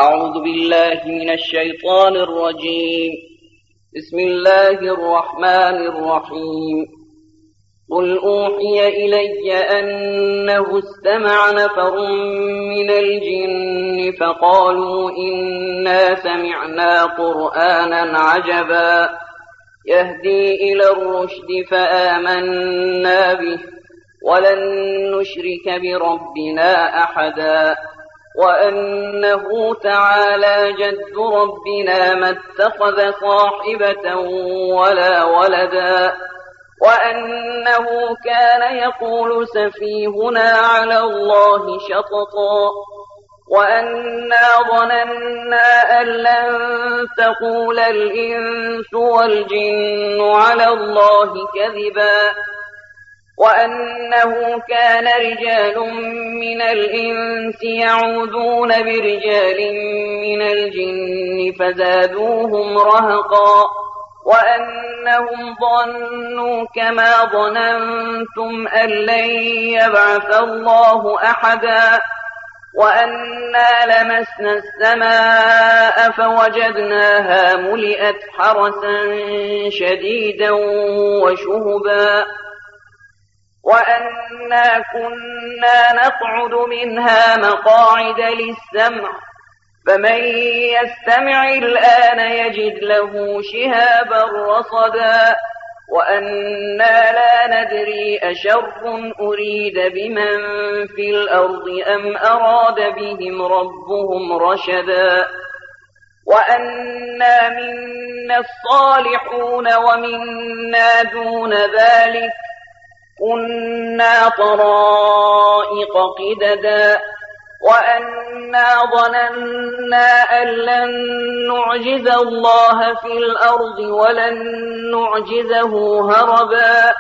أعوذ بالله من الشيطان الرجيم. بسم الله الرحمن الرحيم. قل أوحي إلي أنه استمع نفر من الجن فقالوا إنا سمعنا قرآنا عجبا يهدي إلى الرشد فآمنا به ولن نشرك بربنا أحدا وأنه تعالى جد ربنا ما اتخذ صاحبة ولا ولدا وأنه كان يقول سفيهنا على الله شططا وأنا ظننا أن لن تقول الإنس والجن على الله كذبا وأنه كان رجال من الإنس يعوذون برجال من الجن فزادوهم رهقا وأنهم ظنوا كما ظننتم أن لن يبعث الله أحدا وأنا لمسنا السماء فوجدناها ملئت حرسا شديدا وشهبا وأنا كنا نقعد منها مقاعد للسمع فمن يستمع الآن يجد له شهابا رصدا وأنا لا ندري أشر أريد بمن في الأرض أم أراد بهم ربهم رشدا وأنا منا الصالحون ومنا دون ذلك كنا طرائق قددا وأنا ظننا أن لن نعجز الله في الأرض ولن نعجزه هربا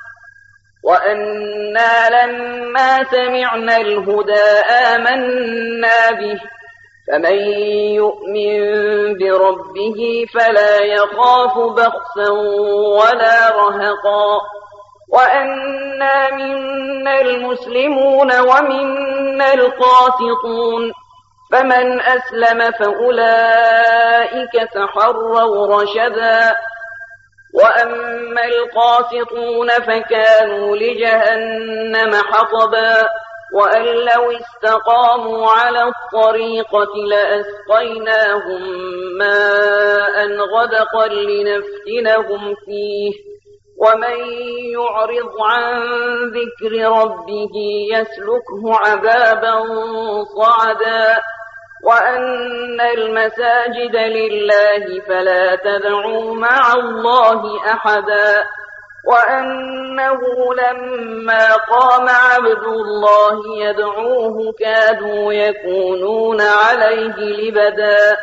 وأنا لما سمعنا الهدى آمنا به فمن يؤمن بربه فلا يخاف بخسا ولا رهقا وأنا منا المسلمون ومنا القاسطون فمن أسلم فأولئك تحروا رشدا وأما القاسطون فكانوا لجهنم حطبا وأن لو استقاموا على الطريقة لأسقيناهم ماء غدقا لنفتنهم فيه ومن يعرض عن ذكر ربه يسلكه عذابا صعدا وأن المساجد لله فلا تدعوا مع الله أحدا وأنه لما قام عبد الله يدعوه كادوا يكونون عليه لبدا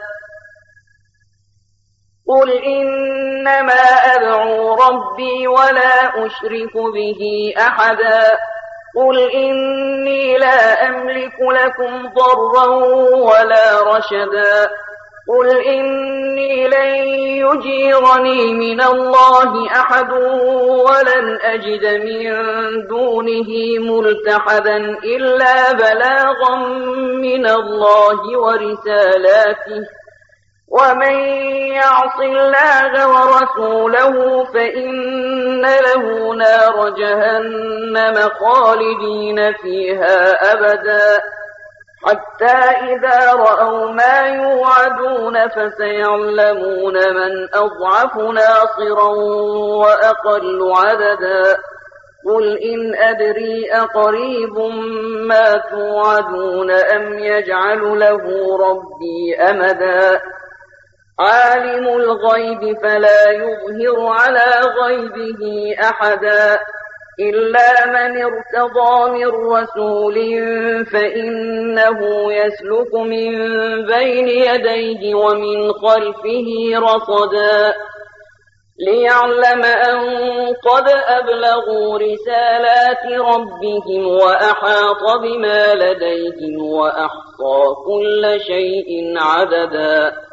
قل إنما أدعو ربي ولا أشرك به أحدا قل إني لا أملك لكم ضرا ولا رشدا قل إني لن يجيرني من الله أحد ولن أجد من دونه ملتحدا إلا بلاغا من الله ورسالاته ومن يعص الله ورسوله فإن له نار جهنم خالدين فيها أبدا حتى إذا رأوا ما يوعدون فسيعلمون من أضعف ناصرا وأقل عددا قل إن أدري أقريب ما توعدون أم يجعل له ربي أمدا عالم الغيب فلا يظهر على غيبه أحدا إلا من ارتضى من رسول فإنه يسلك من بين يديه ومن خلفه رصدا ليعلم أن قد أبلغوا رسالات ربهم وأحاط بما لديهم وأحصى كل شيء عددا